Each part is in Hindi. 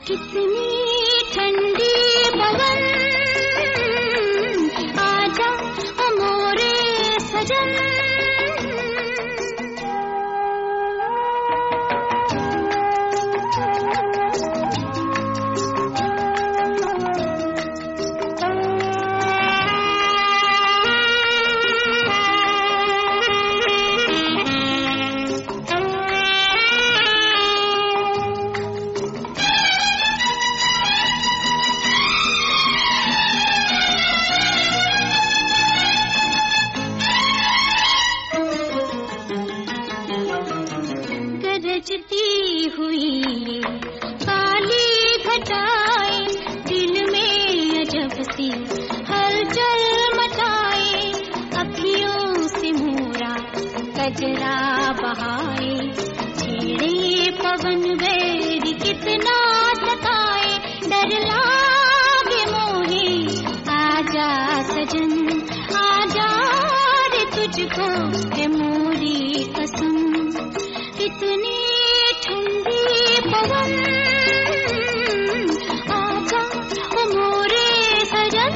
कितनी ठंडी पवन, आजा ओ मोरे सजन। गरजती हुई ये काली घटाएं, दिल में अजब सी हलचल मचाए। अखियों से मोरा कजरा बहाए, छेड़े पवन बैरी कितना सताए। डर लागे मोहे आजा सजन, आजा रे तुझको है मोरी कसम। कितनी ठंडी पवन, आजा ओ मोरे सजन।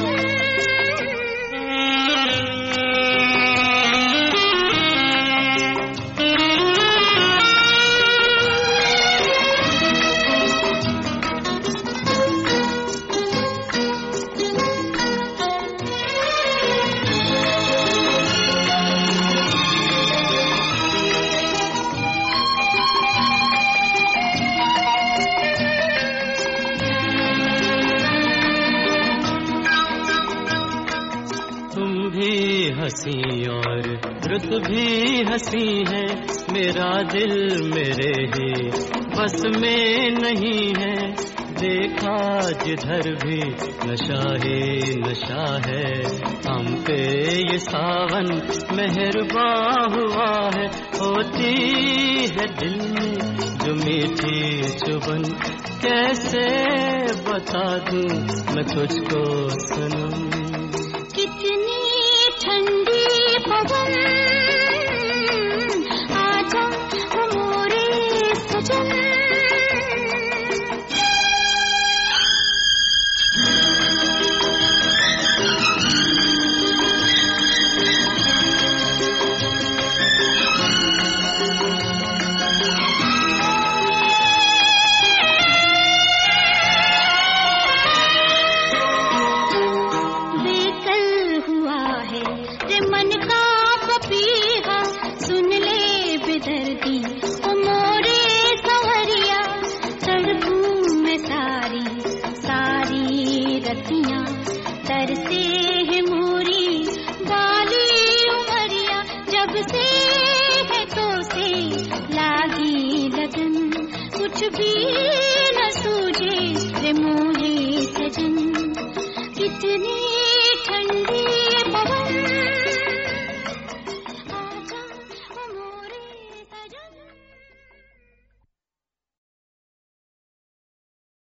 हंसी और रुत भी हंसी है, मेरा दिल मेरे ही बस में नहीं है। देखा जिधर भी नशा ही नशा है, हम पे ये सावन मेहरबा हुआ है। होती है दिल में जो मीठी चुभन, कैसे बता दूं मैं तुझको सनम। कितनी ठंडी पवन, आजा ओ मोरे सजन। मन का पपीहा सुन ले बेदर्दी ओ मोरे सवरिया। सड़कों में सारी सारी रतियां तरसे है मोरी बाली उमरिया। जब से है तो से लागी लगन, कुछ भी न सूझे रे मोरे सजन। कितनी